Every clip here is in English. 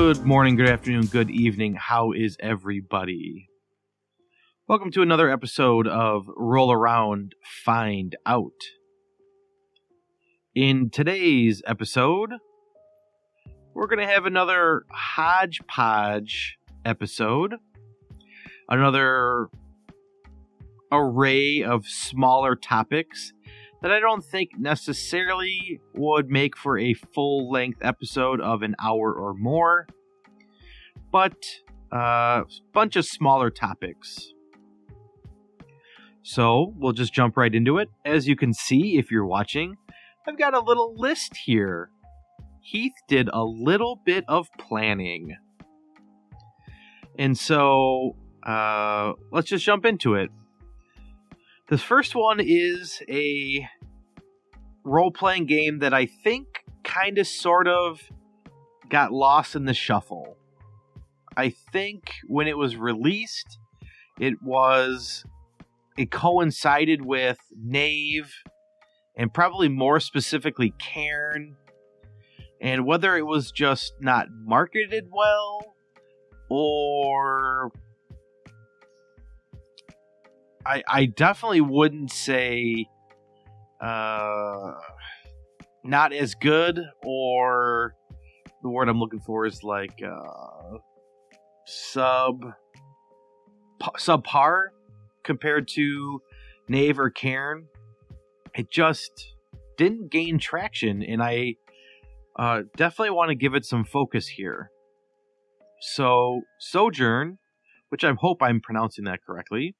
Good morning, good afternoon, good evening. How is everybody? Welcome to another episode of Roll Around, Find Out. In today's episode, we're going to have another hodgepodge episode. Another array of smaller topics that I don't think necessarily would make for a full-length episode of an hour or more, but a bunch of smaller topics. So we'll just jump right into it. As you can see, if you're watching, I've got a little list here. Heath did a little bit of planning. And so let's just jump into it. The first one is a role-playing game that I think kind of sort of got lost in the shuffle. I think when it was released, it coincided with Knave, and probably more specifically Cairn, and whether it was just not marketed well, or I definitely wouldn't say not as good, or the word I'm looking for is like subpar compared to Knave or Cairn. It just didn't gain traction, and I definitely want to give it some focus here. So Sojourn, which I hope I'm pronouncing that correctly,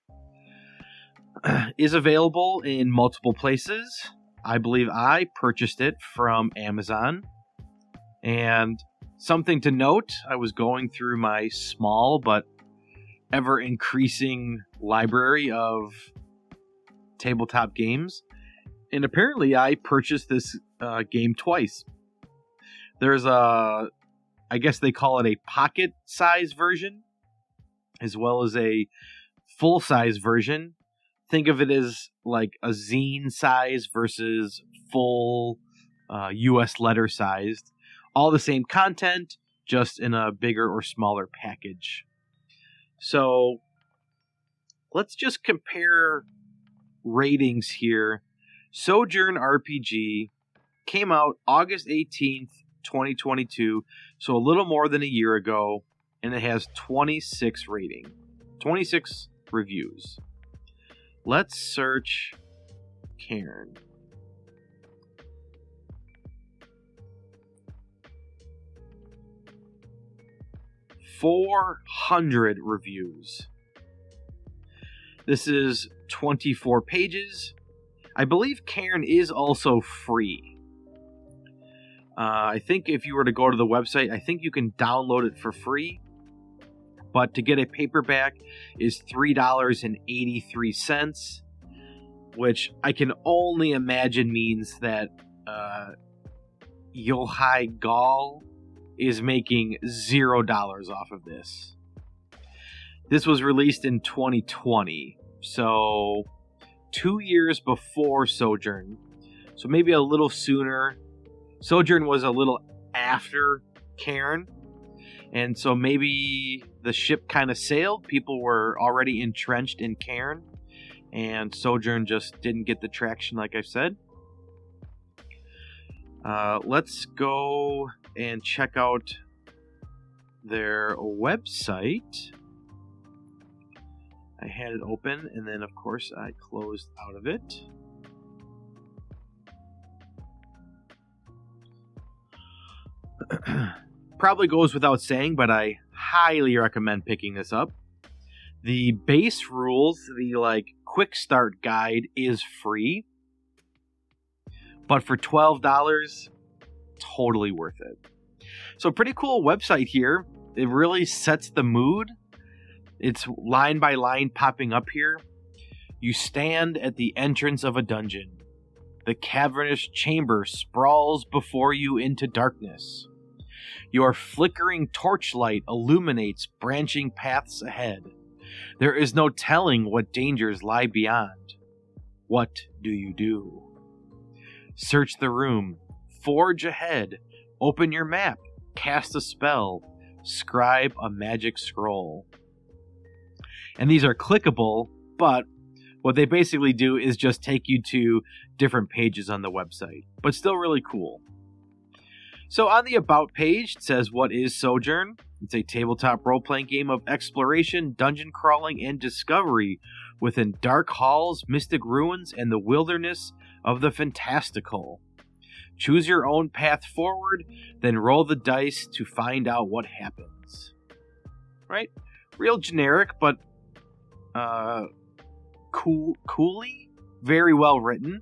is available in multiple places. I believe I purchased it from Amazon. And something to note, I was going through my small but ever-increasing library of tabletop games, and apparently I purchased this game twice. There's I guess they call it a pocket-size version, as well as a full-size version. Think of it as like a zine size versus full US letter sized. All the same content, just in a bigger or smaller package. So let's just compare ratings here. Sojourn RPG came out August 18th, 2022, so a little more than a year ago, and it has 26 reviews. Let's search Cairn. .400 reviews. This is 24 pages. I believe Cairn is also free. I think if you were to go to the website, I think you can download it for free. But to get a paperback is $3.83, which I can only imagine means that Yohai Gall is making $0 off of this. This was released in 2020, so 2 years before Sojourn, so maybe a little sooner. Sojourn was a little after Cairn, and so maybe the ship kind of sailed. People were already entrenched in Cairn, and Sojourn just didn't get the traction, like I said. Let's go and check out their website. I had it open, and then, of course, I closed out of it. Probably goes without saying, but I highly recommend picking this up. The base rules, the quick start guide, is free, but for $12, totally worth it. So pretty cool website here. It really sets the mood. It's line by line popping up here. You stand at the entrance of a dungeon. The cavernous chamber sprawls before you into darkness. Your flickering torchlight illuminates branching paths ahead. There is no telling what dangers lie beyond. What do you do? Search the room. Forge ahead. Open your map. Cast a spell. scribe a magic scroll. And these are clickable, but what they basically do is just take you to different pages on the website, but still really cool. So on the About page, it says, what is Sojourn? It's a tabletop role-playing game of exploration, dungeon crawling, and discovery within dark halls, mystic ruins, and the wilderness of the fantastical. Choose your own path forward, then roll the dice to find out what happens. Right? Real generic, but coolly, very well written.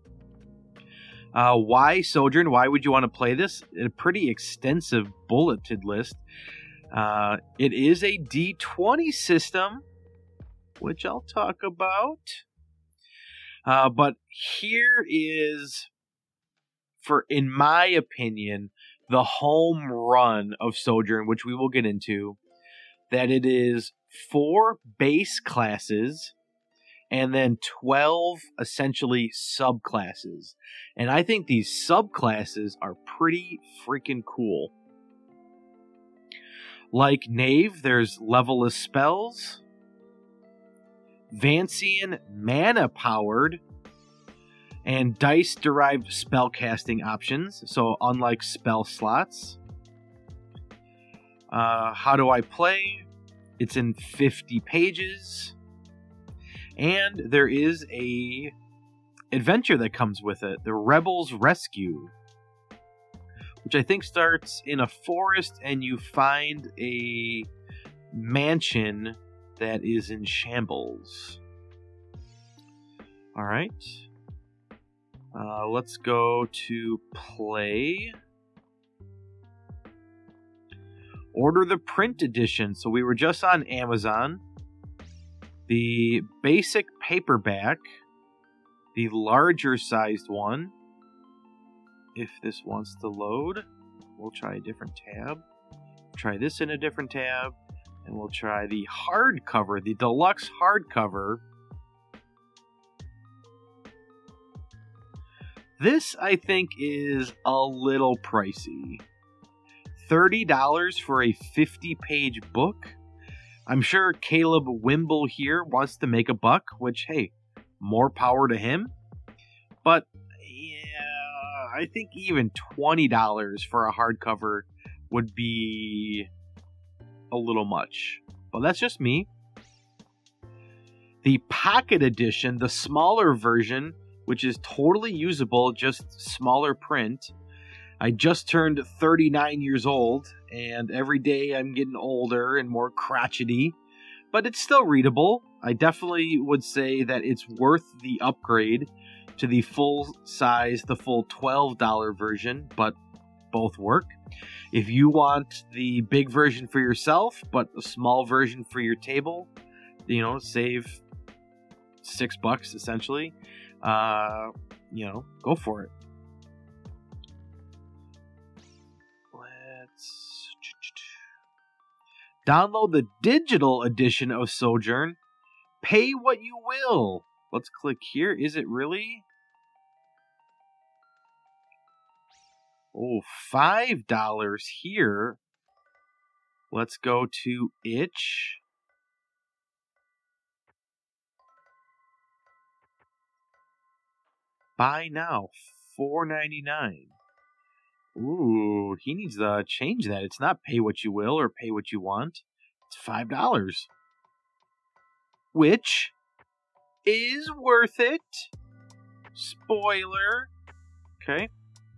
Why Sojourn? Why would you want to play this? A pretty extensive bulleted list. It is a D20 system, which I'll talk about. But here is, in my opinion, the home run of Sojourn, which we will get into. That it is 4 base classes and then 12 essentially subclasses. And I think these subclasses are pretty freaking cool. Like Knave, there's level-less spells, Vancian mana powered, and dice derived spellcasting options. So unlike spell slots. How do I play? It's in 50 pages. And there is a adventure that comes with it, the Rebels Rescue, which I think starts in a forest and you find a mansion that is in shambles. All right. Let's go to play. Order the print edition. So we were just on Amazon. The basic paperback, the larger sized one. If this wants to load, we'll try a different tab. Try this in a different tab. And we'll try the hardcover, the deluxe hardcover. This, I think, is a little pricey. $30 for a 50-page book? I'm sure Caleb Wimble here wants to make a buck, which, hey, more power to him. But, yeah, I think even $20 for a hardcover would be a little much. But that's just me. The Pocket Edition, the smaller version, which is totally usable, just smaller print. I just turned 39 years old, and every day I'm getting older and more crotchety, but it's still readable. I definitely would say that it's worth the upgrade to the full size, the full $12 version, but both work. If you want the big version for yourself, but a small version for your table, save $6 essentially, go for it. Download the digital edition of Sojourn. Pay what you will. Let's click here. Is it really? Oh, $5 here. Let's go to Itch. Buy now. $4.99. Ooh, he needs to change that. It's not pay what you will or pay what you want. It's $5. Which is worth it. Spoiler. Okay.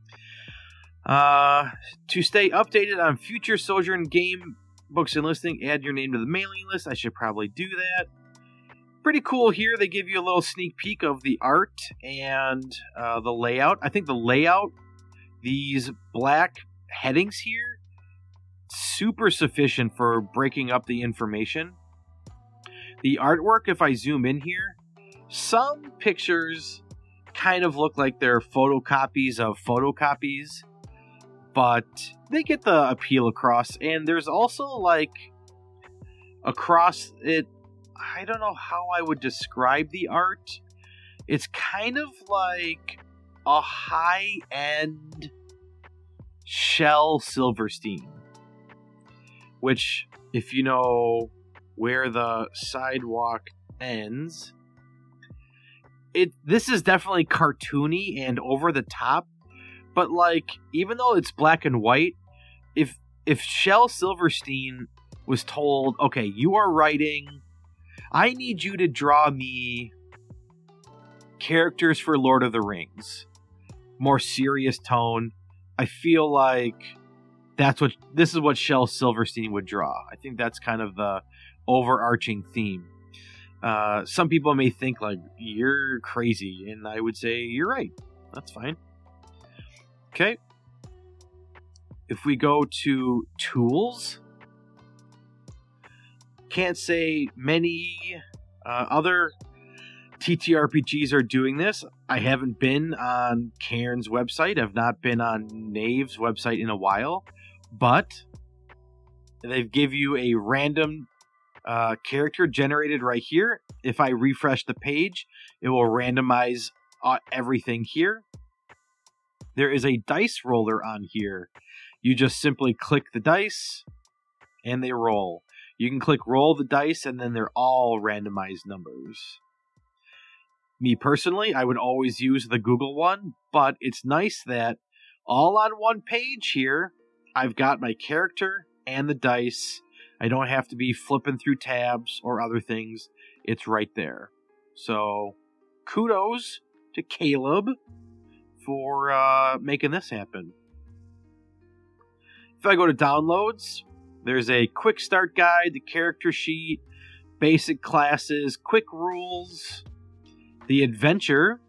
To stay updated on future Sojourn game books and listing, add your name to the mailing list. I should probably do that. Pretty cool here. They give you a little sneak peek of the art and the layout. I think the layout, these black headings here, super sufficient for breaking up the information. The artwork, if I zoom in here, some pictures kind of look like they're photocopies of photocopies, but they get the appeal across. And there's also, like, across it, I don't know how I would describe the art. It's kind of like a high-end Shel Silverstein. which, if you know where the sidewalk ends, this is definitely cartoony and over the top. But like, even though it's black and white, if Shel Silverstein was told, okay, you are writing, I need you to draw me characters for Lord of the Rings, more serious tone, I feel like this is what Shel Silverstein would draw. I think that's kind of the overarching theme. Some people may think like, you're crazy, and I would say you're right. That's fine. Okay. If we go to tools, can't say many other TTRPGs are doing this. I haven't been on Cairn's website. I've not been on Knave's website in a while, but they give you a random character generated right here. If I refresh the page, it will randomize everything here. There is a dice roller on here. You just simply click the dice and they roll. You can click roll the dice and then they're all randomized numbers. Me personally, I would always use the Google one, but it's nice that all on one page here, I've got my character and the dice. I don't have to be flipping through tabs or other things. It's right there. So, kudos to Caleb for making this happen. If I go to downloads, there's a quick start guide, the character sheet, basic classes, quick rules, the adventure,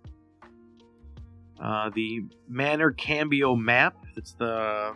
the Manor Cambio map. That's the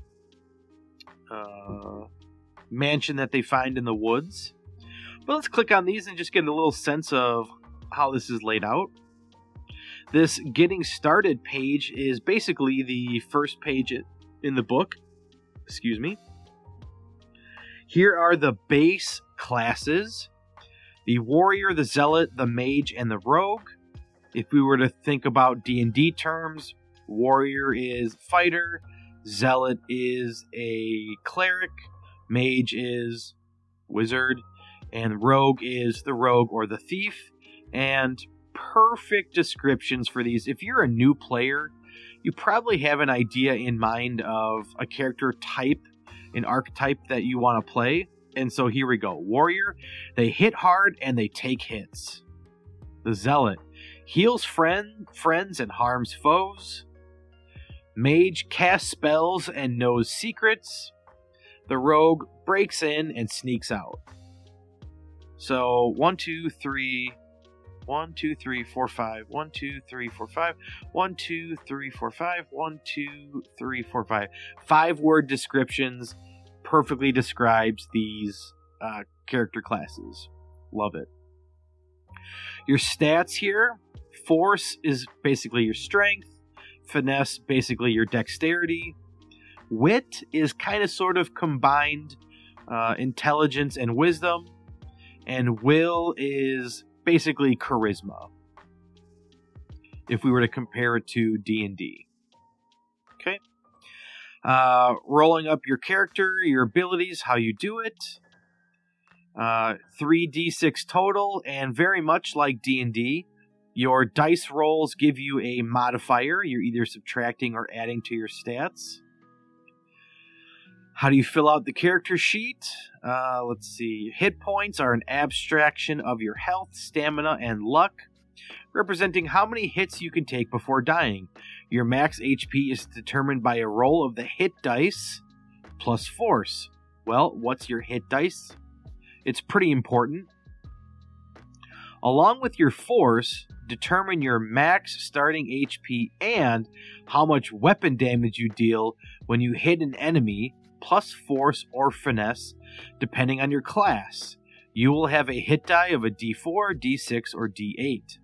mansion that they find in the woods. But let's click on these and just get a little sense of how this is laid out. This getting started page is basically the first page in the book. Excuse me. Here are the base classes: the warrior, the zealot, the mage, and the rogue. If we were to think about D&D terms, warrior is fighter, zealot is a cleric, mage is wizard, and rogue is the rogue or the thief. And perfect descriptions for these. If you're a new player, you probably have an idea in mind of a character type, an archetype that you want to play. And so here we go. Warrior, they hit hard and they take hits. The zealot heals friends and harms foes. Mage casts spells and knows secrets. The rogue breaks in and sneaks out. So 1, 2, 3, 1, 2, 3, 4, 5. 1, 2, 3, 4, 5. 1, 2, 3, 4, 5. 1, 2, 3, 4, 5. 5-word descriptions perfectly describes these character classes. Love it. Your stats here: force is basically your strength, finesse basically your dexterity, wit is kind of sort of combined intelligence and wisdom, and will is basically charisma, if we were to compare it to D&D. Okay. Rolling up your character, your abilities, how you do it. 3d6 total, and very much like D&D, your dice rolls give you a modifier. You're either subtracting or adding to your stats. How do you fill out the character sheet? Let's see. Hit points are an abstraction of your health, stamina, and luck, representing how many hits you can take before dying. Your max HP is determined by a roll of the hit dice plus force. Well, what's your hit dice? It's pretty important. Along with your force, determine your max starting HP and how much weapon damage you deal when you hit an enemy, plus force or finesse, depending on your class. You will have a hit die of a D4, D6, or D8.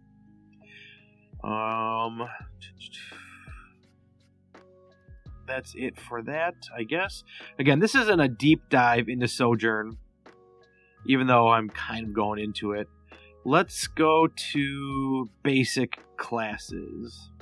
That's it for that, I guess. Again, this isn't a deep dive into Sojourn, even though I'm kind of going into it. Let's go to basic classes.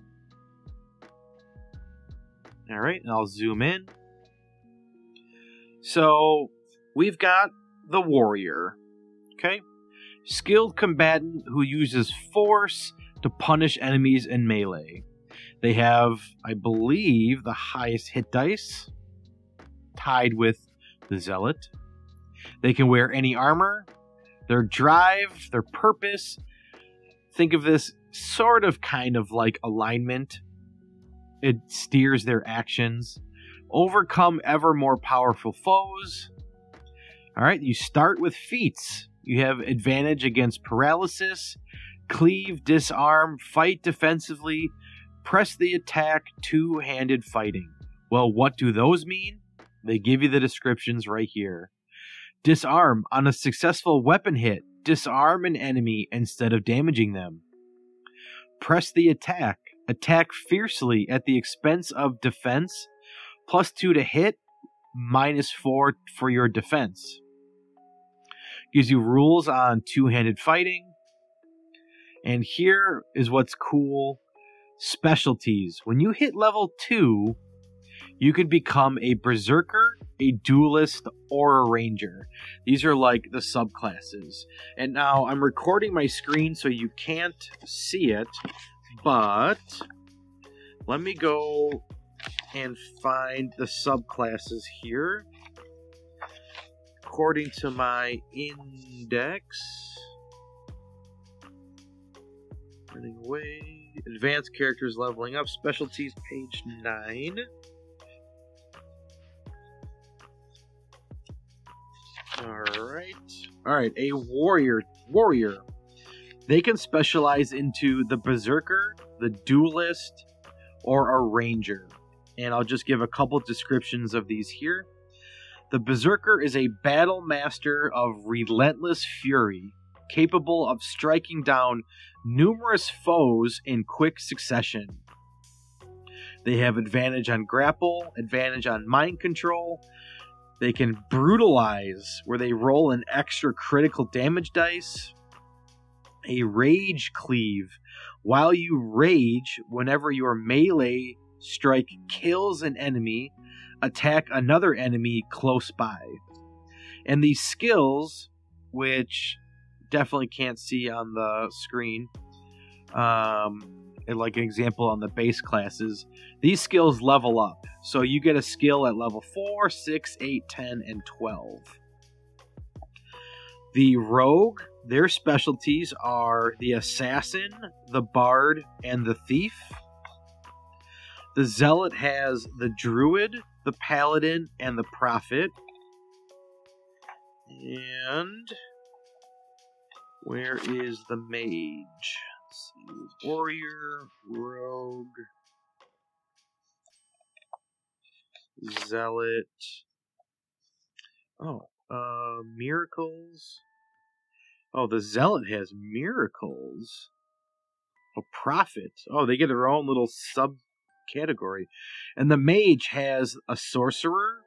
Alright, and I'll zoom in. So we've got the warrior. Okay? Skilled combatant who uses force to punish enemies in melee. They have, I believe, the highest hit dice, tied with the zealot. They can wear any armor. Their drive, their purpose. Think of this sort of kind of like alignment. It steers their actions. Overcome ever more powerful foes. Alright, you start with feats. You have advantage against paralysis, cleave, disarm, fight defensively, press the attack, two-handed fighting. Well, what do those mean? They give you the descriptions right here. Disarm. On a successful weapon hit, disarm an enemy instead of damaging them. Press the attack. Attack fiercely at the expense of defense. +2 to hit, -4 for your defense. Gives you rules on two-handed fighting. And here is what's cool. Specialties. When you hit level 2, you can become a berserker, a duelist, or a ranger. These are like the subclasses. And now I'm recording my screen so you can't see it, but let me go and find the subclasses here. According to my index, running away, advanced characters leveling up, specialties, page 9. Alright, a warrior. They can specialize into the berserker, the duelist, or a ranger. And I'll just give a couple descriptions of these here. The berserker is a battle master of relentless fury, capable of striking down numerous foes in quick succession. They have advantage on grapple, advantage on mind control. They can brutalize, where they roll an extra critical damage dice. A rage cleave. While you rage, whenever your melee strike kills an enemy, attack another enemy close by. And these skills, which definitely can't see on the screen, like an example on the base classes, these skills level up. So you get a skill at level 4, 6, 8, 10, and 12. The rogue, their specialties are the assassin, the bard, and the thief. The zealot has the druid, the paladin, and the prophet. And where is the mage? Let's see. Warrior, rogue, zealot. Miracles. Oh, the zealot has miracles. A prophet. Oh, they get their own little subcategory. And the mage has a sorcerer,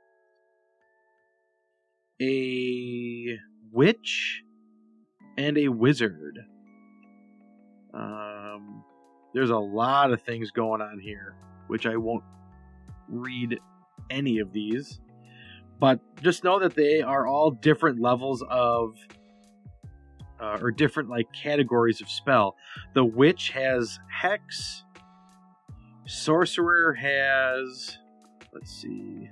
a witch, and a wizard. There's a lot of things going on here, which I won't read any of these. But just know that they are all different levels of, or different like categories of spell. The witch has hex. Sorcerer has, let's see.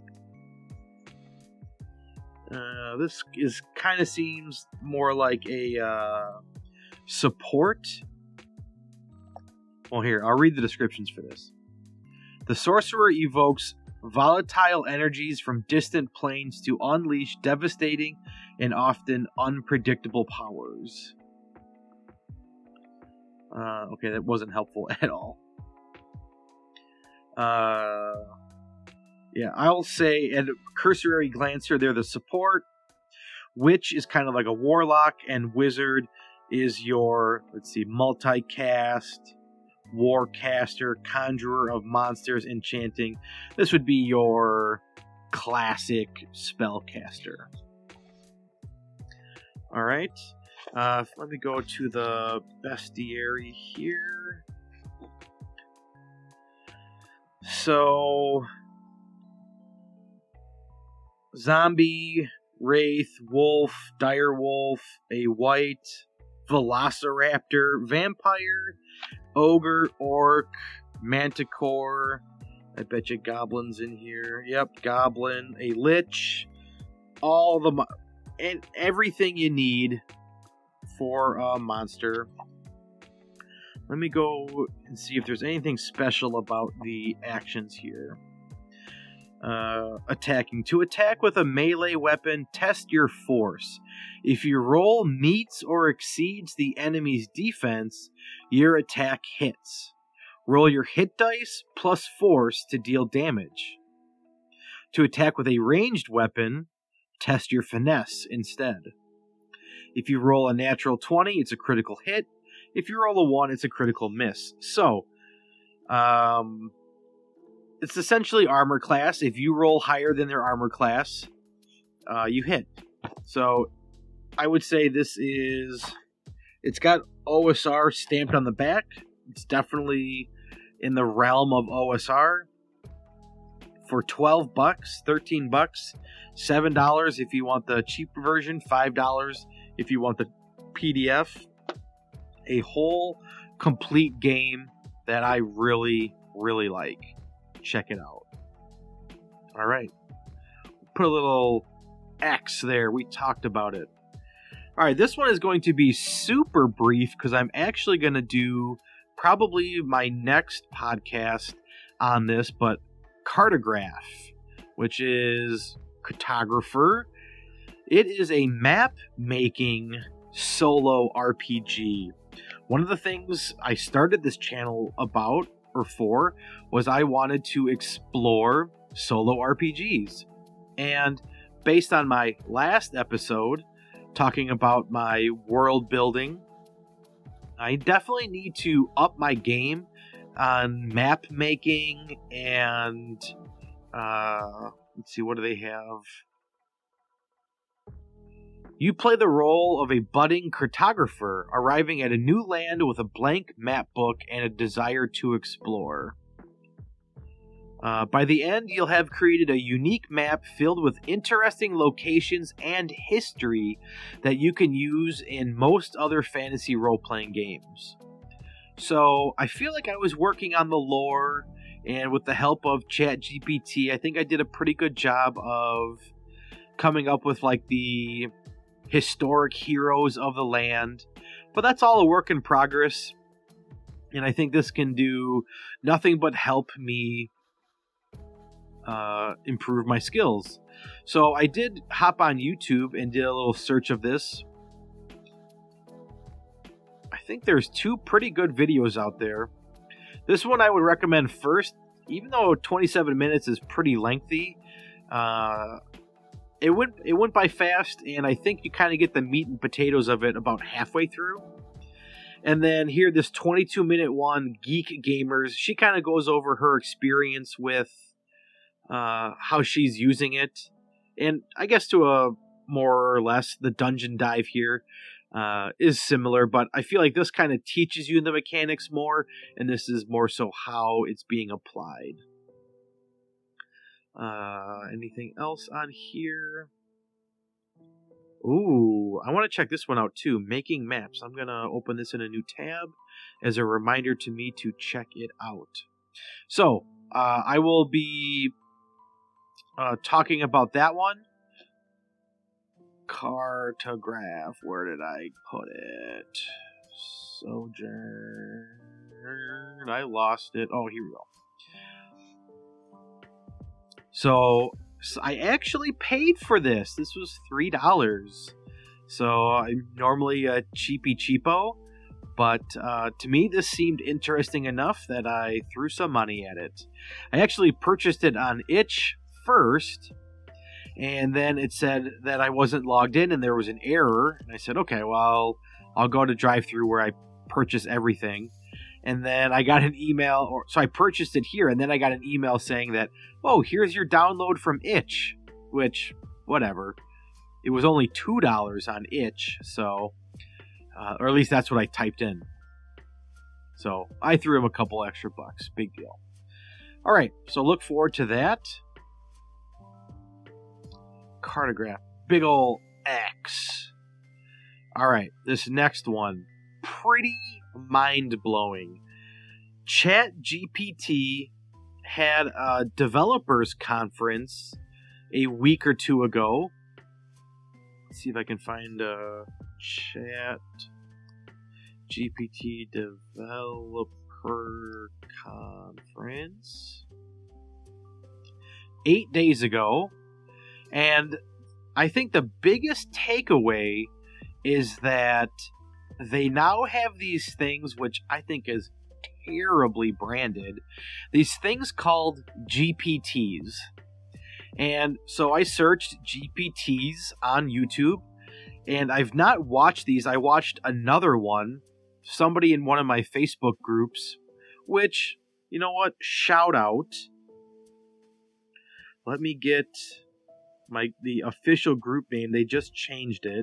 This is kind of seems more like a support. Well, here, I'll read the descriptions for this. The sorcerer evokes volatile energies from distant planes to unleash devastating and often unpredictable powers. Okay, that wasn't helpful at all. Yeah, I'll say at a cursory glance here, they're the support. Witch is kind of like a warlock, and wizard is your, let's see, multicast, warcaster, conjurer of monsters, enchanting. This would be your classic spellcaster. Alright, let me go to the bestiary here. So, zombie, wraith, wolf, dire wolf, a white, velociraptor, vampire, ogre, orc, manticore. I bet you goblins in here. Yep, goblin, a lich, and everything you need for a monster. Let me go and see if there's anything special about the actions here. Attacking. To attack with a melee weapon, test your force. If your roll meets or exceeds the enemy's defense, your attack hits. Roll your hit dice plus force to deal damage. To attack with a ranged weapon, test your finesse instead. If you roll a natural 20, it's a critical hit. If you roll a 1, it's a critical miss. So, it's essentially armor class. If you roll higher than their armor class, you hit. So, I would say it's got OSR stamped on the back. It's definitely in the realm of OSR. For $12, $13, $7 if you want the cheaper version, $5 if you want the PDF. A whole complete game that I really, really like. Check it out. All right. Put a little X there. We talked about it. All right, this one is going to be super brief because I'm actually going to do probably my next podcast on this, but Cartograph, which is Cartographer. It is a map-making solo RPG. One of the things I started this channel for was I wanted to explore solo RPGs. And based on my last episode, talking about my world building, I definitely need to up my game on map making and let's see, what do they have? You play the role of a budding cartographer arriving at a new land with a blank map book and a desire to explore. By the end, you'll have created a unique map filled with interesting locations and history that you can use in most other fantasy role-playing games. So, I feel like I was working on the lore, and with the help of ChatGPT, I think I did a pretty good job of coming up with like the historic heroes of the land. But that's all a work in progress, and I think this can do nothing but help me improve my skills. So I did hop on YouTube and did a little search of this. I think there's 2 pretty good videos out there. This one I would recommend first, even though 27 minutes is pretty lengthy. It went by fast, and I think you kind of get the meat and potatoes of it about halfway through. And then here, this 22-minute one, Geek Gamers, she kind of goes over her experience with how she's using it. And I guess to a more or less, the dungeon dive here is similar, but I feel like this kind of teaches you the mechanics more, and this is more so how it's being applied. Anything else on here? Ooh, I want to check this one out too. Making maps. I'm going to open this in a new tab as a reminder to me to check it out. So, I will be talking about that one. Cartograph. Where did I put it? Sojourn. I lost it. Oh, here we go. So I actually paid for this. This was $3. So I'm normally a cheapo, but to me this seemed interesting enough that I threw some money at it. I actually purchased it on itch first, and then it said that I wasn't logged in and there was an error. And I said, okay, well, I'll go to drive-thru where I purchase everything. And then I got an email, so I purchased it here, and then I got an email saying that, oh, here's your download from itch, which, whatever. It was only $2 on itch, so, or at least that's what I typed in. So I threw him a couple extra bucks, big deal. All right, so look forward to that. cartograph. Big ol' X. Alright, this next one. Pretty mind-blowing. ChatGPT had a developers conference a week or two ago. Let's see if I can find a ChatGPT developer conference. 8 days ago. And I think the biggest takeaway is that they now have these things, which I think is terribly branded, these things called GPTs. And so I searched GPTs on YouTube, and I've not watched these. I watched another one, somebody in one of my Facebook groups, which, you know what, shout out. Let me get the official group name. They just changed it.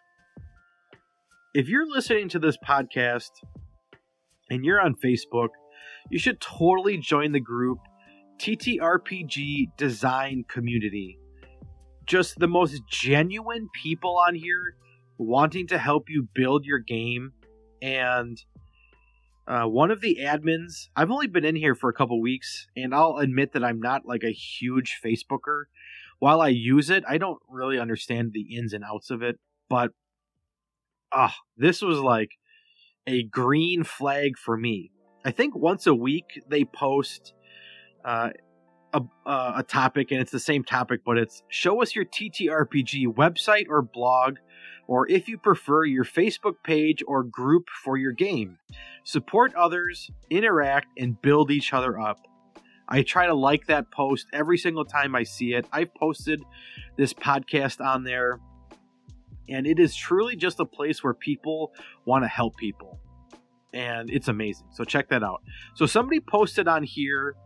If you're listening to this podcast and you're on Facebook, you should totally join the group TTRPG Design Community. Just the most genuine people on here wanting to help you build your game. And one of the admins, I've only been in here for a couple weeks, and I'll admit that I'm not like a huge Facebooker. While I use it, I don't really understand the ins and outs of it, but this was like a green flag for me. I think once a week they post a topic, and it's the same topic, but it's show us your TTRPG website or blog, or if you prefer, your Facebook page or group for your game. Support others, interact, and build each other up. I try to like that post every single time I see it. I've posted this podcast on there, and it is truly just a place where people want to help people. And it's amazing. So check that out. So somebody posted on here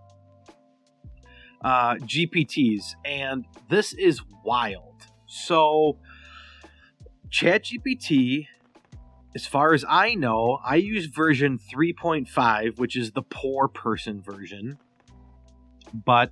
GPTs, and this is wild. So ChatGPT, as far as I know, I use version 3.5, which is the poor person version. But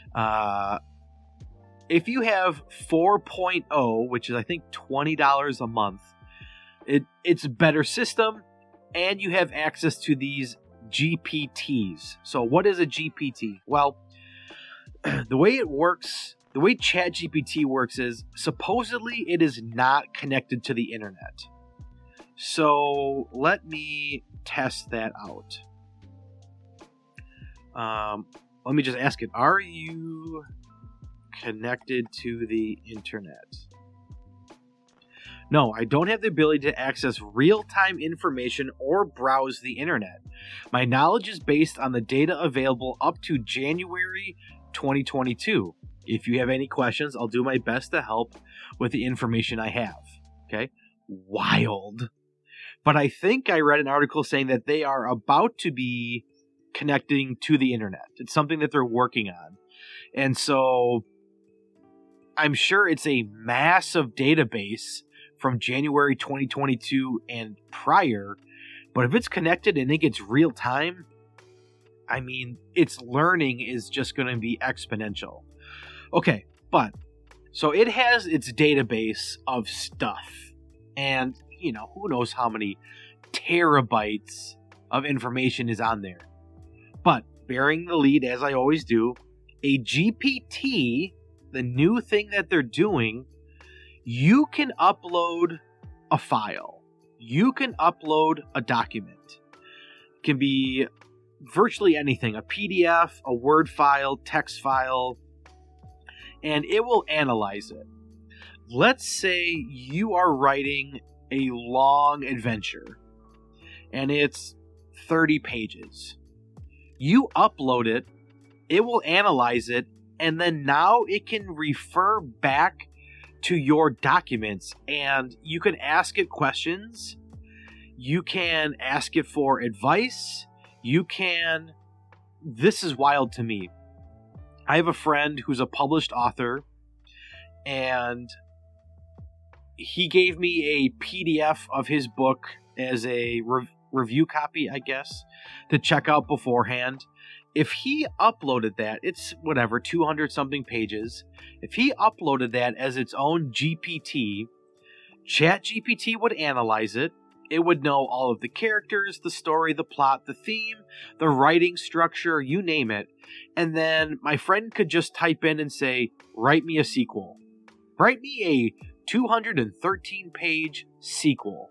if you have 4.0, which is I think $20 a month, it's a better system, and you have access to these GPTs. So what is a GPT? Well, the way it works, the way ChatGPT works is supposedly it is not connected to the internet. So let me test that out. Let me just ask it, are you connected to the internet? No, I don't have the ability to access real-time information or browse the internet. My knowledge is based on the data available up to January 2022. If you have any questions, I'll do my best to help with the information I have. Okay? Wild. But I think I read an article saying that they are about to be connecting to the internet. It's something that they're working on. And so I'm sure it's a massive database from January 2022 and prior, but if it's connected and it gets real time, I mean, its learning is just going to be exponential. Okay, but so it has its database of stuff, and you know, who knows how many terabytes of information is on there. But bearing the lead, as I always do, a GPT, the new thing that they're doing, you can upload a file. You can upload a document. It can be virtually anything, a PDF, a Word file, text file, and it will analyze it. Let's say you are writing a long adventure, and it's 30 pages. You upload it, it will analyze it, and then now it can refer back to your documents, and you can ask it questions. You can ask it for advice. This is wild to me. I have a friend who's a published author, and he gave me a PDF of his book as a review copy, I guess, to check out beforehand. if he uploaded that, it's whatever, 200 something pages. If he uploaded that as its own GPT, ChatGPT would analyze it. It would know all of the characters, the story, the plot, the theme, the writing structure, you name it. And then my friend could just type in and say, write me a sequel. Write me a 213-page sequel.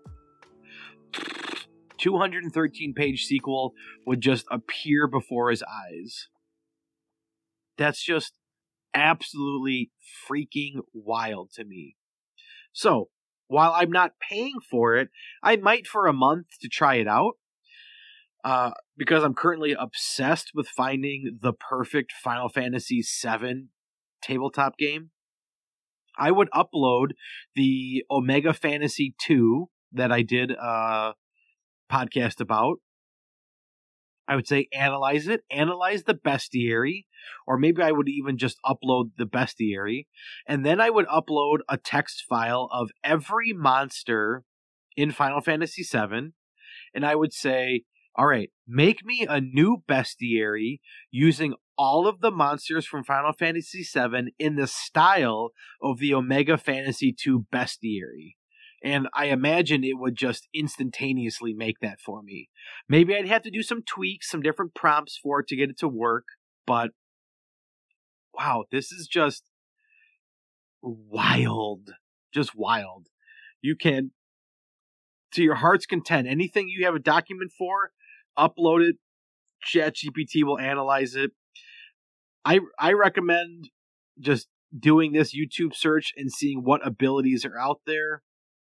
213-page sequel would just appear before his eyes. That's just absolutely freaking wild to me. So, while I'm not paying for it, I might for a month to try it out. Because I'm currently obsessed with finding the perfect Final Fantasy VII tabletop game. I would upload the Omega Fantasy 2 that I did a podcast about. I would say analyze it, analyze the bestiary, or maybe I would even just upload the bestiary, and then I would upload a text file of every monster in Final Fantasy VII, and I would say, all right, make me a new bestiary using all of the monsters from Final Fantasy VII in the style of the Omega Fantasy 2 bestiary. And I imagine it would just instantaneously make that for me. Maybe I'd have to do some tweaks, some different prompts for it to get it to work. But, wow, this is just wild. Just wild. You can, to your heart's content, anything you have a document for, upload it. ChatGPT will analyze it. I recommend just doing this YouTube search and seeing what abilities are out there.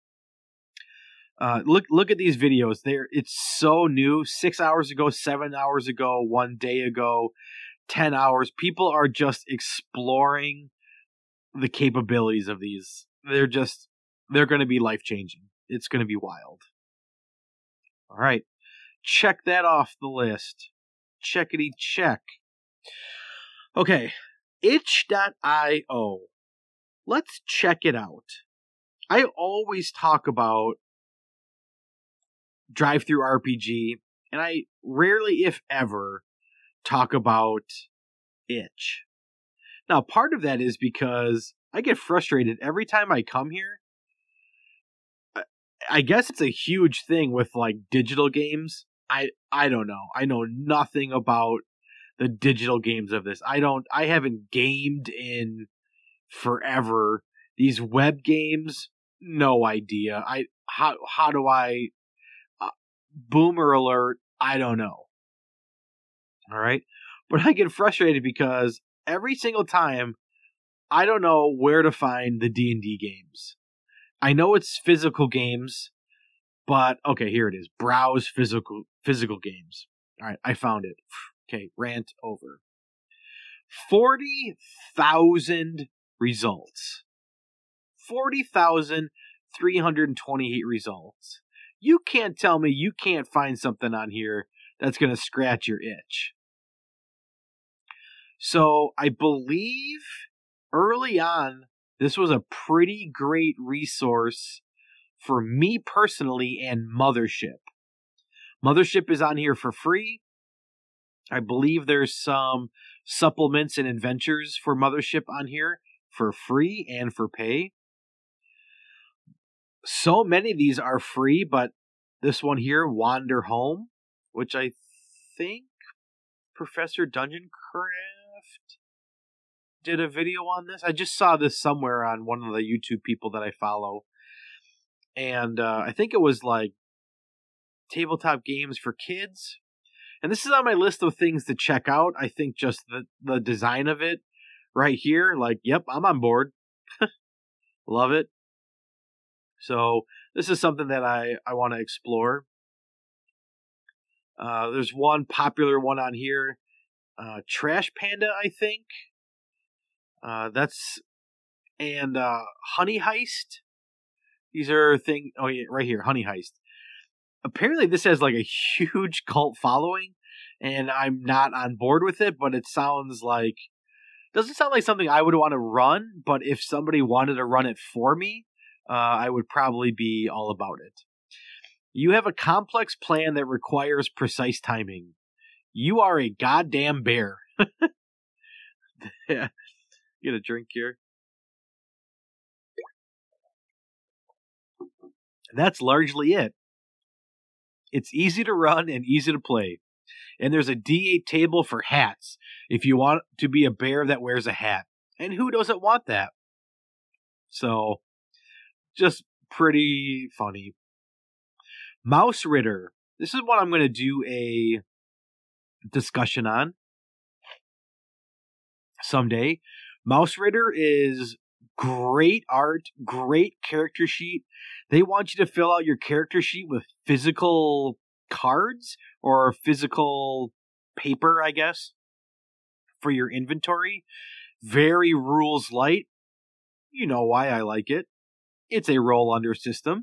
Look at these videos. It's so new. 6 hours ago, 7 hours ago, 1 day ago, 10 hours. People are just exploring the capabilities of these. They're going to be life-changing. It's going to be wild. All right. Check that off the list. Checkity check. Okay. itch.io. Let's check it out. I always talk about DriveThruRPG, and I rarely, if ever, talk about itch. Now, part of that is because I get frustrated every time I come here. I guess it's a huge thing with, like, digital games. I don't know. I know nothing about the digital games of this. I haven't gamed in forever. These web games, no idea. How do I... Boomer alert, I don't know. All right? But I get frustrated because every single time, I don't know where to find the D&D games. I know it's physical games, but okay, here it is. Browse physical games. All right, I found it. Okay, rant over. 40,000 results. 40,328 results. You can't tell me you can't find something on here that's going to scratch your itch. So I believe early on, this was a pretty great resource for me personally and Mothership. Mothership is on here for free. I believe there's some supplements and adventures for Mothership on here for free and for pay. So many of these are free, but this one here, Wander Home, which I think Professor Dungeoncraft did a video on this. I just saw this somewhere on one of the YouTube people that I follow. And I think it was like tabletop games for kids. And this is on my list of things to check out. I think just the design of it right here, like, yep, I'm on board. Love it. So this is something that I want to explore. There's one popular one on here. Trash Panda, I think. And Honey Heist. These are things. Oh yeah, right here, Honey Heist. Apparently, this has like a huge cult following, and I'm not on board with it. But it doesn't sound like something I would want to run. But if somebody wanted to run it for me, I would probably be all about it. You have a complex plan that requires precise timing. You are a goddamn bear. Yeah. Get a drink here. That's largely it. It's easy to run and easy to play. And there's a D8 table for hats if you want to be a bear that wears a hat. And who doesn't want that? So, just pretty funny. Mausritter. This is what I'm going to do a discussion on someday. Mausritter is great art, great character sheet. They want you to fill out your character sheet with physical cards or physical paper, I guess, for your inventory. Very rules light. You know why I like it. It's a roll under system.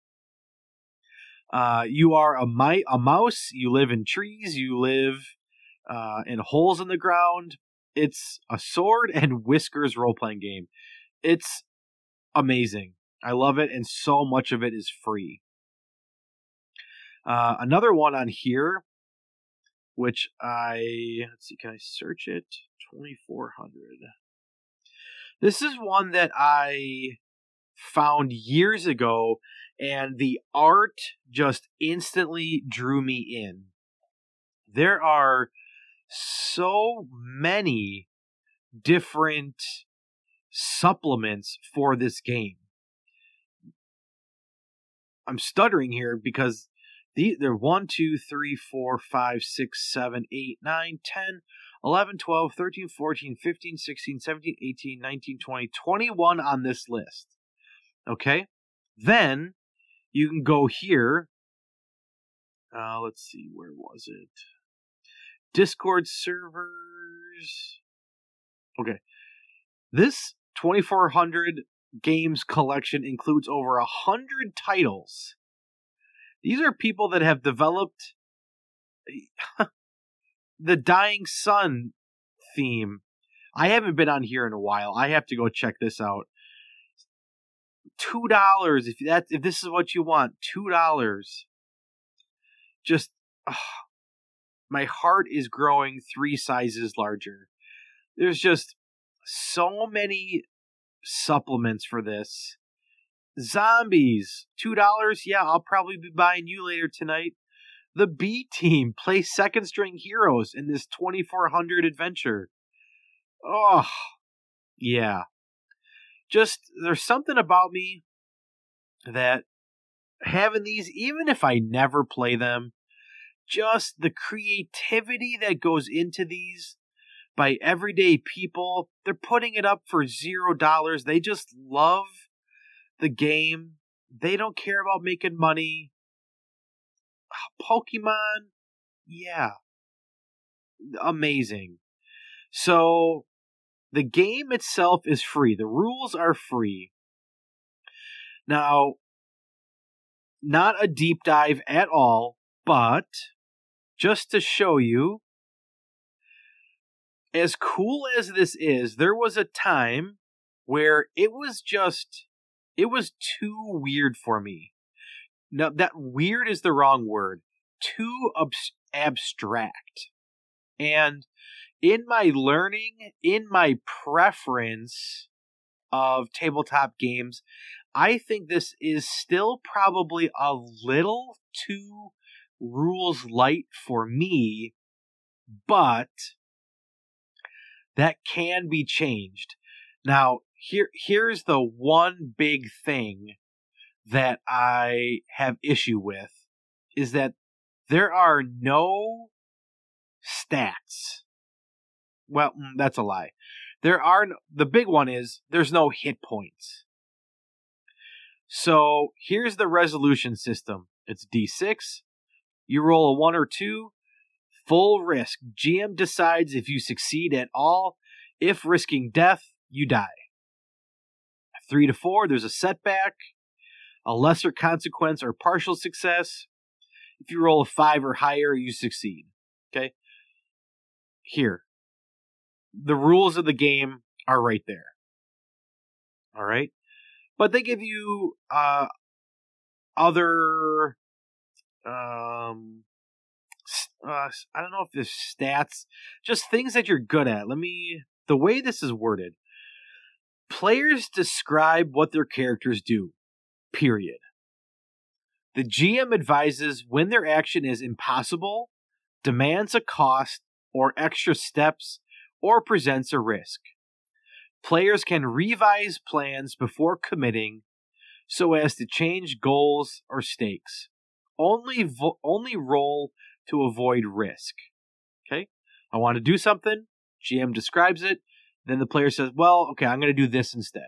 You are a mouse. You live in trees. You live in holes in the ground. It's a sword and whiskers role-playing game. It's amazing. I love it, and so much of it is free. Another one on here, which let's see, can I search it? 2400. This is one that I found years ago, and the art just instantly drew me in. There are so many different supplements for this game. I'm stuttering here because they're 1, 2, 3, 4, 5, 6, 7, 8, 9, 10, 11, 12, 13, 14, 15, 16, 17, 18, 19, 20, 21 on this list. Okay? Then you can go here. Let's see, where was it? Discord servers. Okay. This 2400 games collection includes over 100 titles. These are people that have developed the Dying Sun theme. I haven't been on here in a while. I have to go check this out. $2 if this is what you want. $2. Just my heart is growing 3 sizes larger. There's just so many supplements for this. Zombies, $2. Yeah, I'll probably be buying you later tonight. The B Team, play second string heroes in this 2400 adventure. Oh, yeah. Just, there's something about me that having these, even if I never play them, just the creativity that goes into these by everyday people. They're putting it up for $0. They just love the game. They don't care about making money. Pokemon, yeah, amazing. So the game itself is free. The rules are free. Now, not a deep dive at all, but just to show you, as cool as this is, there was a time where it was too weird for me. Now, that weird is the wrong word. Too abstract. And in my learning, in my preference of tabletop games, I think this is still probably a little too rules light for me, but that can be changed. Now, here's the one big thing that I have issue with, is that there are no stats. Well, that's a lie. The big one is there's no hit points. So here's the resolution system. It's D6. You roll a 1 or 2. Full risk. GM decides if you succeed at all. If risking death, you die. 3 to 4, there's a setback, a lesser consequence, or partial success. If you roll a 5 or higher, you succeed. Okay? Here. The rules of the game are right there. All right? But they give you other I don't know if there's stats, just things that you're good at. The way this is worded, players describe what their characters do, period. The GM advises when their action is impossible, demands a cost or extra steps, or presents a risk. Players can revise plans before committing so as to change goals or stakes. Only roll to avoid risk. Okay? I want to do something. GM describes it. Then the player says, well, okay, I'm going to do this instead.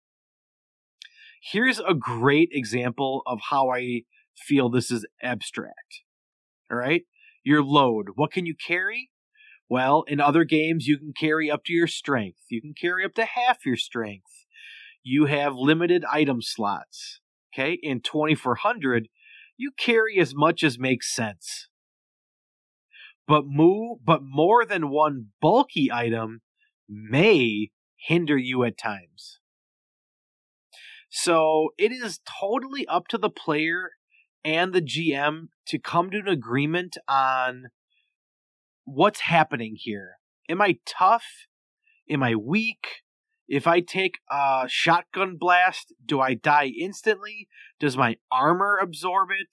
Here's a great example of how I feel this is abstract. All right? Your load. What can you carry? Well, in other games, you can carry up to your strength. You can carry up to half your strength. You have limited item slots. Okay? In 2400, you carry as much as makes sense. But more than one bulky item may hinder you at times. So it is totally up to the player and the GM to come to an agreement on what's happening here. Am I tough? Am I weak? If I take a shotgun blast, do I die instantly? Does my armor absorb it?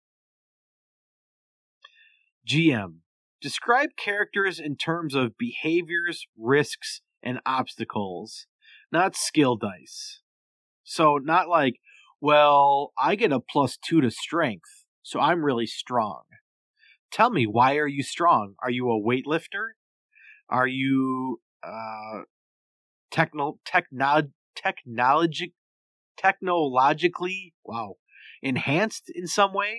GM. Describe characters in terms of behaviors, risks, and obstacles, not skill dice. So not like, well, I get a +2 to strength, so I'm really strong. Tell me, why are you strong? Are you a weightlifter? Are you technologically enhanced in some way?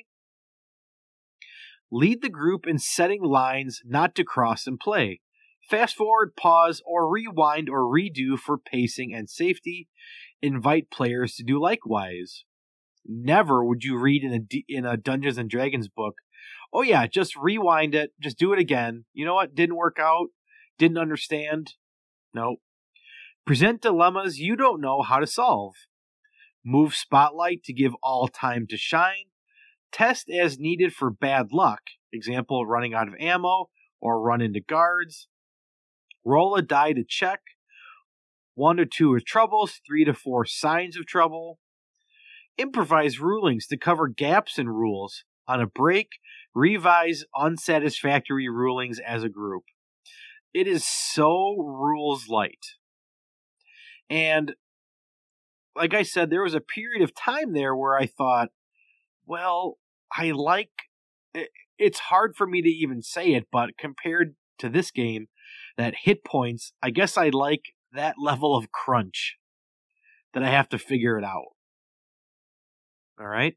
Lead the group in setting lines not to cross in play. Fast forward, pause, or rewind or redo for pacing and safety. Invite players to do likewise. Never would you read in a Dungeons and Dragons book, oh yeah, just rewind it, just do it again. You know what? Didn't work out. Didn't understand. Nope. Present dilemmas you don't know how to solve. Move spotlight to give all time to shine. Test as needed for bad luck. Example, running out of ammo or run into guards. Roll a die to check. 1 to 2 are troubles, 3 to 4 signs of trouble. Improvise rulings to cover gaps in rules. On a break, revise unsatisfactory rulings as a group. It is so rules light. And like I said, there was a period of time there where I thought, well, it's hard for me to even say it, but compared to this game, that hit points, I guess I like that level of crunch that I have to figure it out. All right.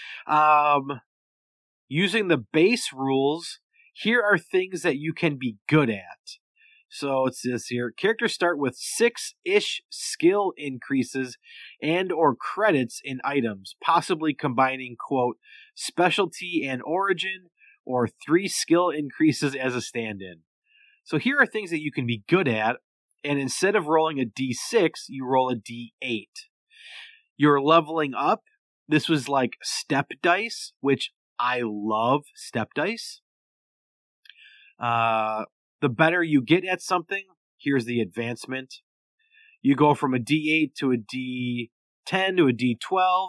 Using the base rules, here are things that you can be good at. So it says here, characters start with 6-ish skill increases and or credits in items, possibly combining, quote, specialty and origin, or 3 skill increases as a stand-in. So here are things that you can be good at, and instead of rolling a d6, you roll a d8. You're leveling up. This was like step dice, which I love step dice. The better you get at something, here's the advancement. You go from a D8 to a D10 to a D12.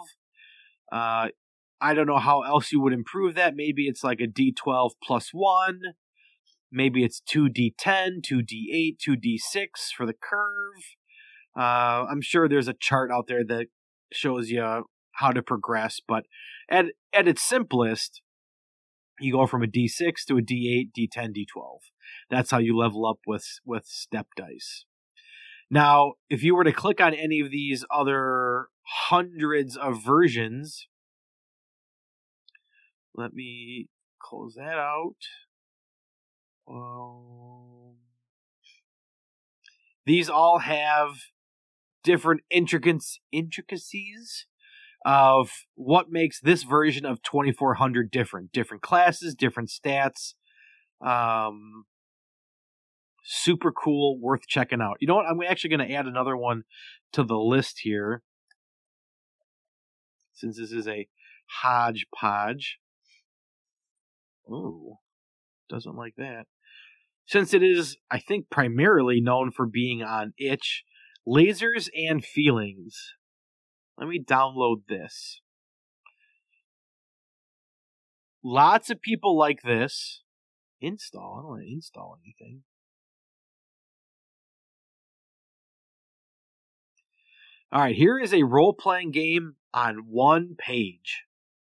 I don't know how else you would improve that. Maybe it's like a D12 plus 1. Maybe it's 2D10, 2D8, 2D6 for the curve. I'm sure there's a chart out there that shows you how to progress, but at its simplest, you go from a D6 to a D8, D10, D12. That's how you level up with step dice. Now, if you were to click on any of these other hundreds of versions, let me close that out. These all have different intricacies of what makes this version of 2400 different. Different classes, different stats. Super cool, worth checking out. You know what? I'm actually going to add another one to the list here, since this is a hodgepodge. Ooh. doesn't like that. Since it is, I think, primarily known for being on itch, lasers, and feelings. Let me download this. Lots of people like this. Install. I don't want to install anything. Alright, here is a role-playing game on one page.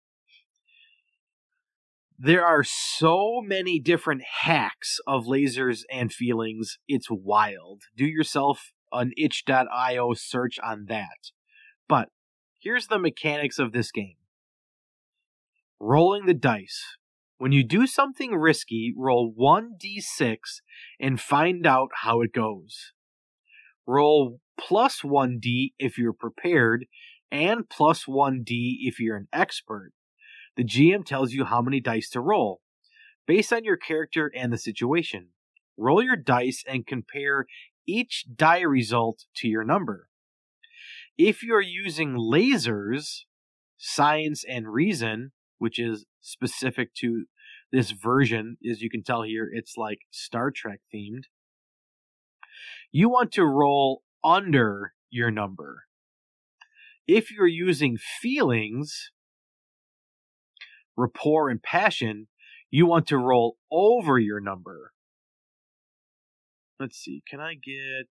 There are so many different hacks of lasers and feelings, it's wild. Do yourself an itch.io search on that. But here's the mechanics of this game. Rolling the dice. When you do something risky, roll 1d6 and find out how it goes. Roll plus 1d if you're prepared, and plus 1d if you're an expert. The GM tells you how many dice to roll, based on your character and the situation. Roll your dice and compare each die result to your number. If you're using lasers, science, and reason, which is specific to this version, as you can tell here, it's like Star Trek themed, you want to roll under your number. If you're using feelings, rapport, and passion, you want to roll over your number. Let's see, can I get...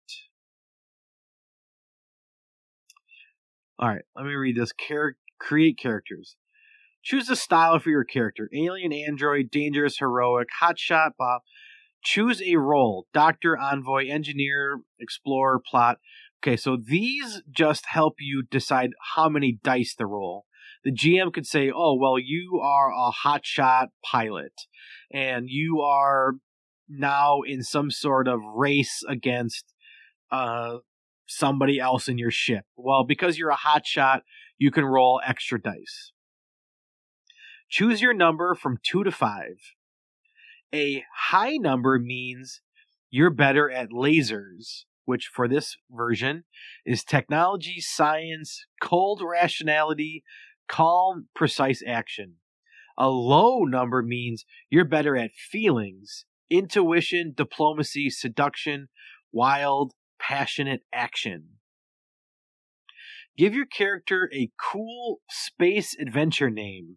Alright, let me read this. Create characters. Choose a style for your character. Alien, android, dangerous, heroic, hotshot, Bob. Choose a role. Doctor, envoy, engineer, explorer, plot. Okay, so these just help you decide how many dice to roll. The GM could say, oh, well, you are a hotshot pilot, and you are now in some sort of race against somebody else in your ship. Well, because you're a hotshot, you can roll extra dice. Choose your number from 2 to 5. A high number means you're better at lasers, which for this version is technology, science, cold rationality, calm, precise action. A low number means you're better at feelings, intuition, diplomacy, seduction, wild, passionate action. Give your character a cool space adventure name.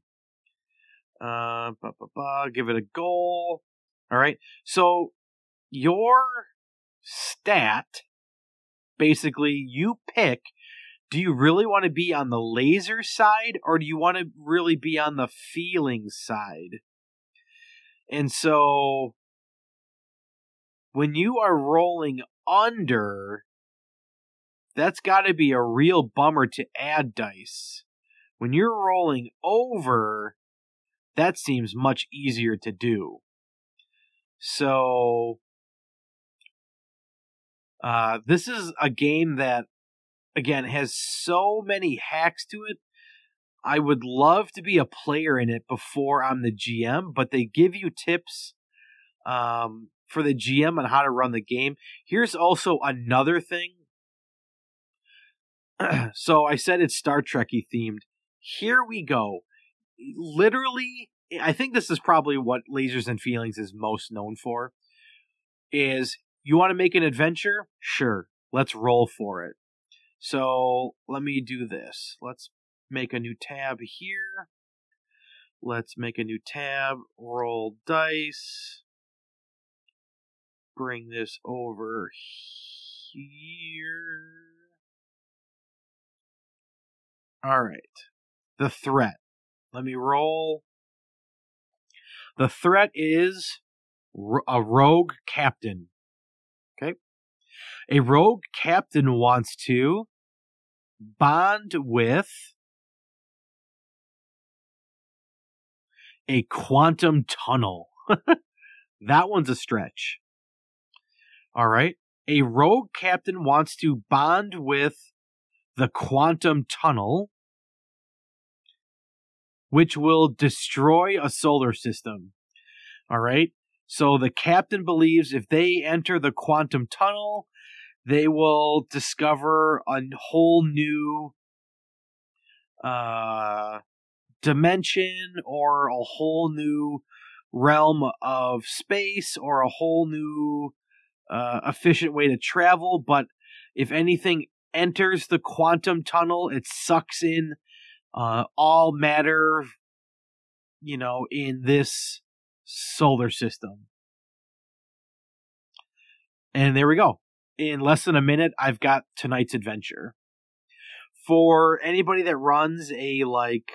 Give it a goal. All right. So your stat, basically, you pick, do you really want to be on the laser side or do you want to really be on the feelings side? And so when you are rolling under, that's got to be a real bummer to add dice. When you're rolling over, that seems much easier to do. So, this is a game that, again, has so many hacks to it. I would love to be a player in it before I'm the GM, but they give you tips for the GM on how to run the game. Here's also another thing. So I said it's Star Trek-y themed. Here we go. Literally, I think this is probably what Lasers and Feelings is most known for, is you want to make an adventure? Sure, let's roll for it. So let me do this. Let's make a new tab here. Let's make a new tab, roll dice. Bring this over here. All right, the threat. Let me roll. The threat is a rogue captain. Okay. A rogue captain wants to bond with a quantum tunnel. That one's a stretch. All right. A rogue captain wants to bond with the quantum tunnel, which will destroy a solar system. All right? So the captain believes if they enter the quantum tunnel, they will discover a whole new dimension or a whole new realm of space or a whole new efficient way to travel, but if anything enters the quantum tunnel, it sucks in all matter, in this solar system. And there we go. In less than a minute, I've got tonight's adventure. For anybody that runs a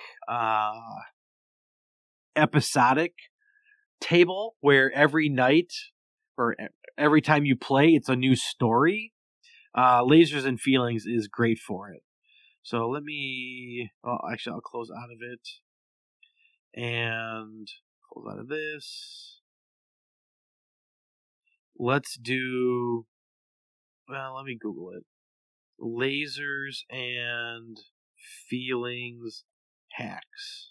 episodic table where every night or every time you play, it's a new story, Lasers and Feelings is great for it. So I'll close out of it and close out of this. Let's do, let me Google it. Lasers and Feelings hacks.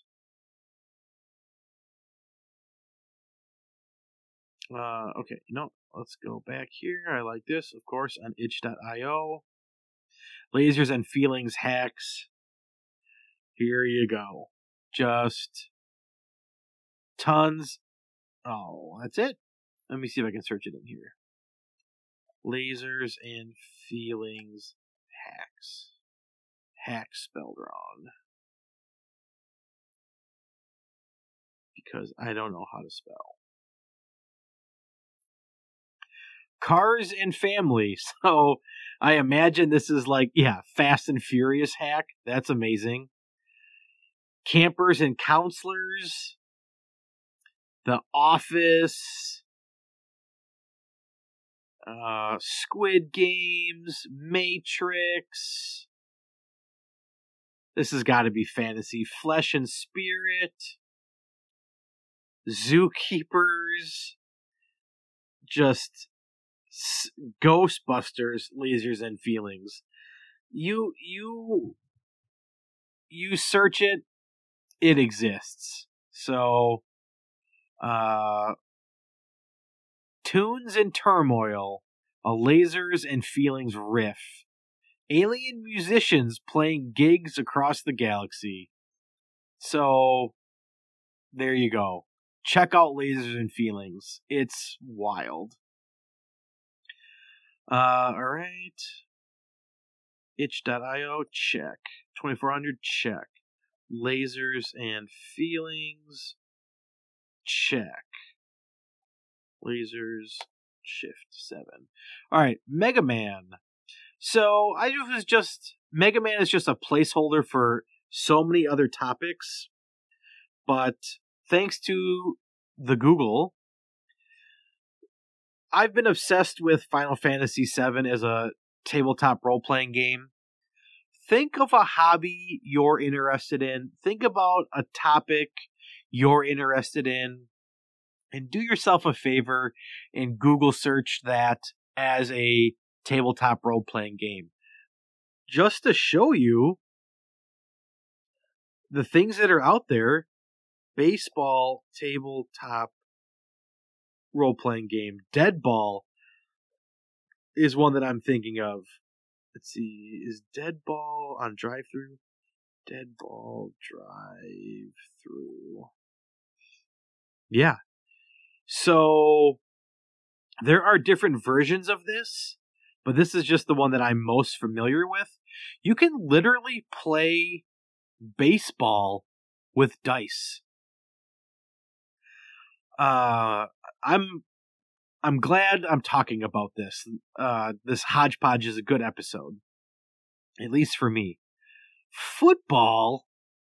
Okay, let's go back here. I like this, of course, on itch.io. Lasers and Feelings hacks. Here you go. Just tons. Oh, that's it. Let me see if I can search it in here. Lasers and Feelings hacks. Hacks spelled wrong. Because I don't know how to spell. Cars and Family. So I imagine this is Fast and Furious hack. That's amazing. Campers and Counselors. The Office. Squid Games. Matrix. This has got to be fantasy. Flesh and Spirit. Zookeepers. Just Ghostbusters, Lasers and Feelings. You search it, it exists. So, Tunes and Turmoil, a Lasers and Feelings riff. Alien musicians playing gigs across the galaxy. So, there you go. Check out Lasers and Feelings. It's wild. Alright. Itch.io, check. 2400, check. Lasers and Feelings, check. Lasers, Shift 7. Alright, Mega Man. So, Mega Man is just a placeholder for so many other topics, but thanks to the Google, I've been obsessed with Final Fantasy VII as a tabletop role-playing game. Think of a hobby you're interested in. Think about a topic you're interested in. And do yourself a favor and Google search that as a tabletop role-playing game. Just to show you the things that are out there. Baseball tabletop role-playing game. Deadball is one that I'm thinking of. Let's see, is Deadball on drive-thru? Deadball drive-thru. Yeah. So there are different versions of this, but this is just the one that I'm most familiar with. You can literally play baseball with dice. I'm glad I'm talking about this. This hodgepodge is a good episode. At least for me. Football.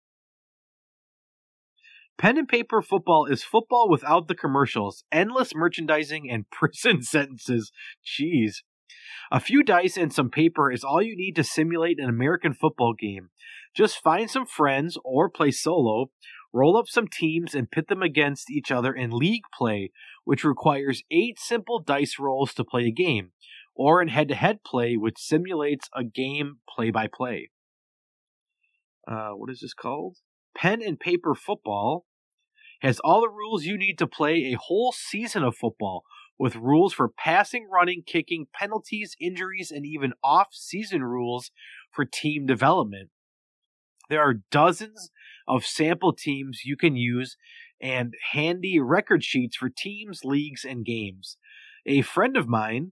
Pen and paper football is football without the commercials, endless merchandising, and prison sentences. Jeez. A few dice and some paper is all you need to simulate an American football game. Just find some friends or play solo, roll up some teams, and pit them against each other in league play, which requires 8 simple dice rolls to play a game, or in head-to-head play, which simulates a game play-by-play. What is this called? Pen and paper football has all the rules you need to play a whole season of football, with rules for passing, running, kicking, penalties, injuries, and even off-season rules for team development. There are dozens of sample teams you can use and handy record sheets for teams, leagues, and games. A friend of mine,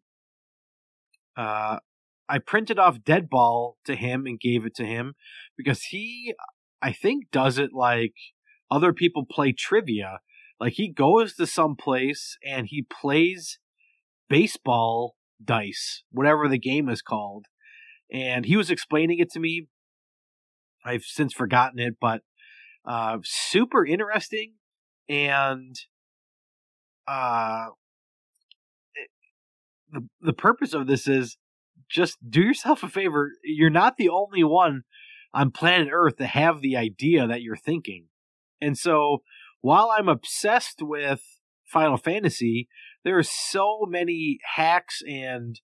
I printed off Dead Ball to him and gave it to him because he, I think, does it like other people play trivia. Like he goes to some place and he plays baseball dice, whatever the game is called. And he was explaining it to me. I've since forgotten it, but super interesting. And the purpose of this is just do yourself a favor. You're not the only one on planet Earth to have the idea that you're thinking. And so while I'm obsessed with Final Fantasy, there are so many hacks and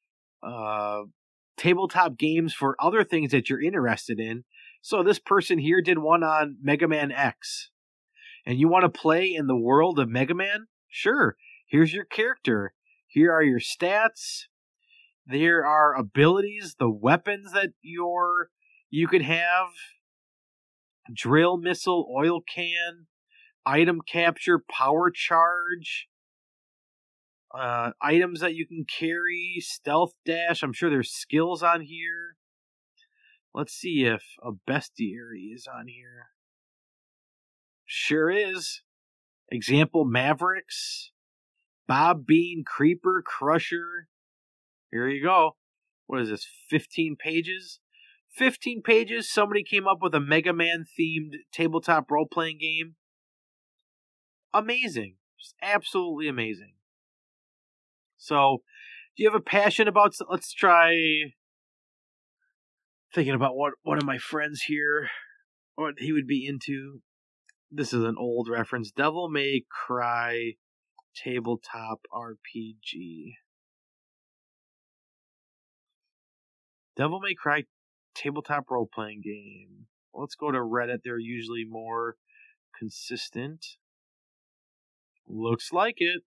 tabletop games for other things that you're interested in. So this person here did one on Mega Man X. And you want to play in the world of Mega Man? Sure. Here's your character. Here are your stats. There are abilities, the weapons that you could have. Drill missile, oil can, item capture, power charge. Items that you can carry, stealth dash. I'm sure there's skills on here. Let's see if a bestiary is on here. Sure is. Example, Mavericks, Bob Bean, Creeper, Crusher. Here you go. What is this, 15 pages? 15 pages, somebody came up with a Mega Man themed tabletop role-playing game. Amazing. Just absolutely amazing. So, do you have a passion about... Let's try... Thinking about what one of my friends here, what he would be into. This is an old reference. Devil May Cry tabletop RPG. Devil May Cry tabletop role-playing game. Let's go to Reddit. They're usually more consistent. Looks like it.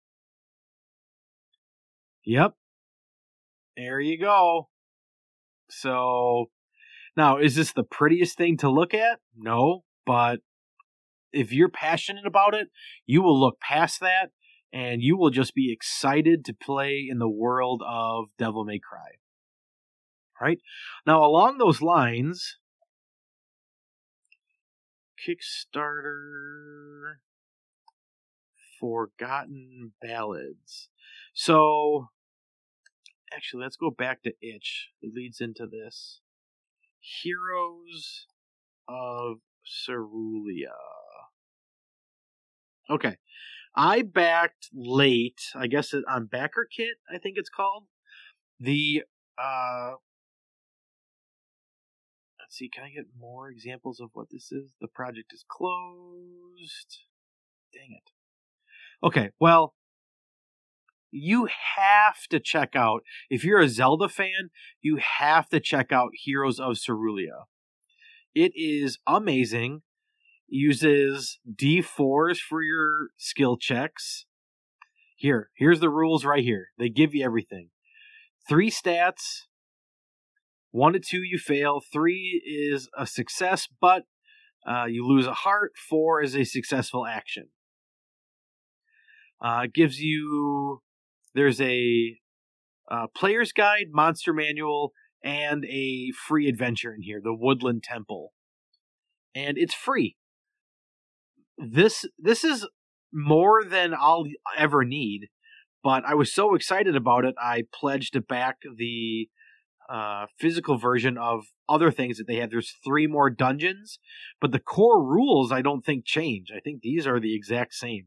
Yep. There you go. So, now, is this the prettiest thing to look at? No, but if you're passionate about it, you will look past that, and you will just be excited to play in the world of Devil May Cry. Right? Now, along those lines, Kickstarter Forgotten Ballads. So, actually, let's go back to Itch. It leads into this. Heroes of Cerulean. Okay. I backed late, I guess on BackerKit, I think it's called. The, let's see, can I get more examples of what this is? The project is closed. Dang it. Okay, well, you have to check out, if you're a Zelda fan, you have to check out Heroes of Cerulean. It is amazing. Uses D4s for your skill checks. Here's the rules right here. They give you everything. 3 stats. 1 to 2 you fail. 3 is a success, but you lose a heart. 4 is a successful action. It gives you... There's a player's guide, monster manual, and a free adventure in here, the Woodland Temple. And it's free. This is more than I'll ever need, but I was so excited about it, I pledged to back the physical version of other things that they have. There's 3 more dungeons, but the core rules I don't think change. I think these are the exact same.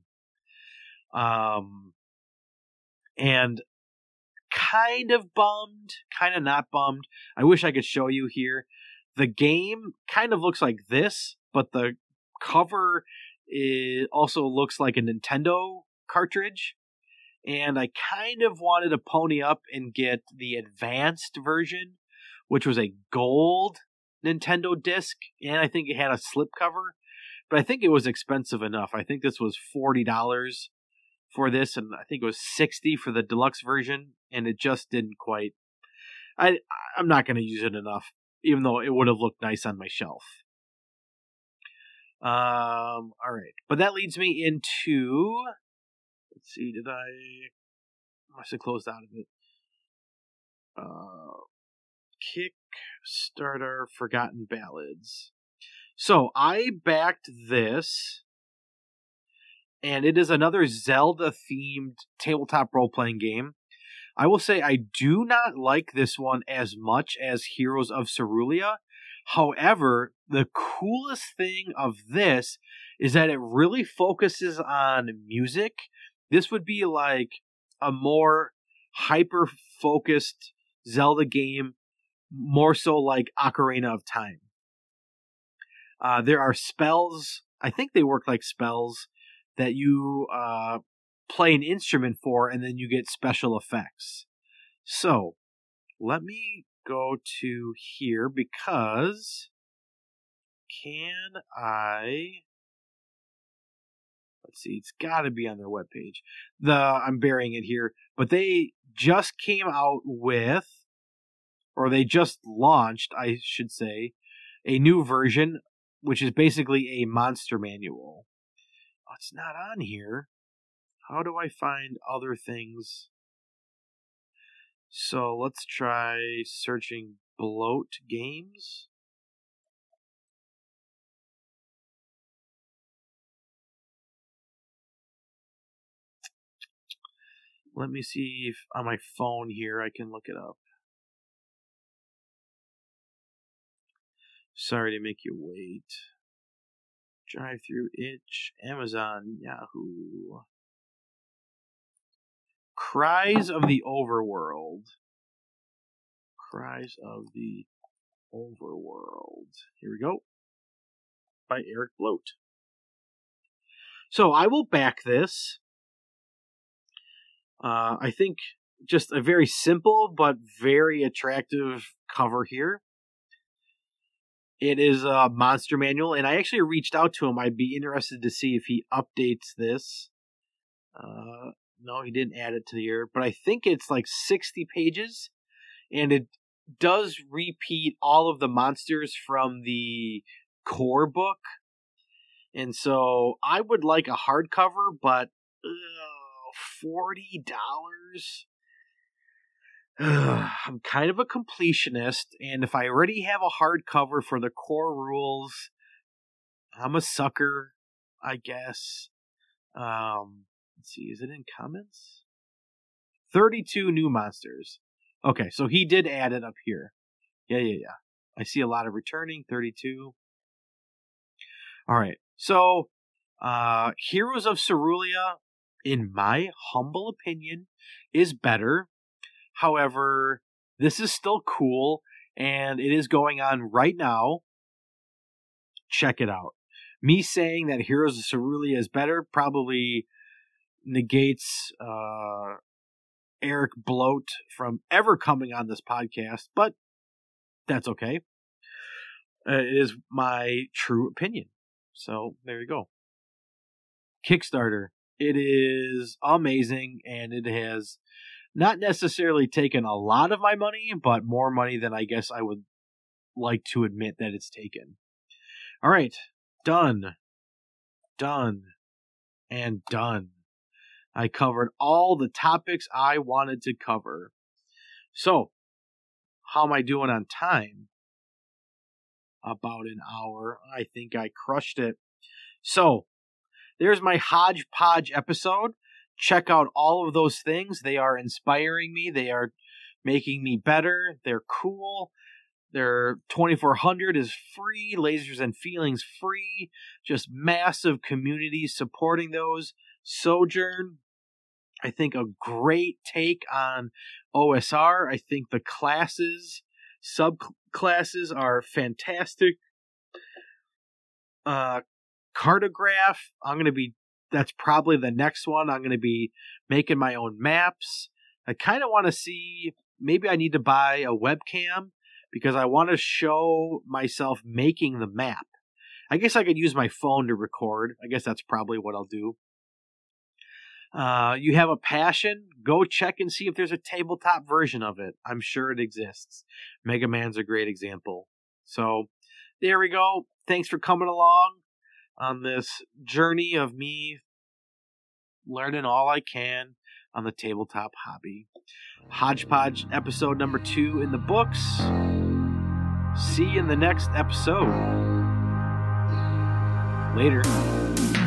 And kind of bummed, kind of not bummed. I wish I could show you here. The game kind of looks like this, but the cover also looks like a Nintendo cartridge. And I kind of wanted to pony up and get the advanced version, which was a gold Nintendo disc, and I think it had a slipcover. But I think it was expensive enough. I think this was $40 for this, and I think it was $60 for the deluxe version, and it just didn't quite... I'm not going to use it enough, even though it would have looked nice on my shelf. All right. But that leads me into... Let's see, I must have closed out of it. Kickstarter Forgotten Ballads. So, I backed this, and it is another Zelda-themed tabletop role-playing game. I will say I do not like this one as much as Heroes of Cerulean. However, the coolest thing of this is that it really focuses on music. This would be like a more hyper-focused Zelda game, more so like Ocarina of Time. There are spells, I think they work like spells, that you play an instrument for, and then you get special effects. So, let me go to here, because let's see, it's got to be on their webpage. I'm burying it here, but they just came out with, or they just launched, I should say, a new version, which is basically a monster manual. Oh, it's not on here. How do I find other things? So let's try searching Bloat Games. Let me see if on my phone here I can look it up. Sorry to make you wait. Drive-through, Itch, Amazon, Yahoo. Cries of the Overworld. Cries of the Overworld. Here we go. By Eric Bloat. So I will back this. I think just a very simple but very attractive cover here. It is a monster manual, and I actually reached out to him. I'd be interested to see if he updates this. No, he didn't add it to the year, but I think it's like 60 pages, and it does repeat all of the monsters from the core book. And so I would like a hardcover, but $40? I'm kind of a completionist, and if I already have a hardcover for the core rules, I'm a sucker, I guess. Let's see, is it in comments? 32 new monsters. Okay, so he did add it up here. Yeah. I see a lot of returning, 32. Alright, so Heroes of Cerulean, in my humble opinion, is better. However, this is still cool, and it is going on right now. Check it out. Me saying that Heroes of Cerulean is better probably negates Eric Bloat from ever coming on this podcast, but that's okay. It is my true opinion. So, there you go. Kickstarter. It is amazing, and it has not necessarily taken a lot of my money, but more money than I guess I would like to admit that it's taken. All right. Done. And done. I covered all the topics I wanted to cover. So, how am I doing on time? About an hour. I think I crushed it. So, there's my hodgepodge episode. Check out all of those things. They are inspiring me. They are making me better. They're cool. Their 2400 is free. Lasers and Feelings free. Just massive communities supporting those. Sojourn, I think a great take on OSR. I think the classes, subclasses are fantastic. Cartograph, that's probably the next one. I'm going to be making my own maps. I kind of want to see, maybe I need to buy a webcam because I want to show myself making the map. I guess I could use my phone to record. I guess that's probably what I'll do. You have a passion, go check and see if there's a tabletop version of it. I'm sure it exists. Mega Man's a great example. So, there we go. Thanks for coming along. on this journey of me learning all I can on the tabletop hobby. Hodgepodge episode number 2 in the books. See you in the next episode. Later.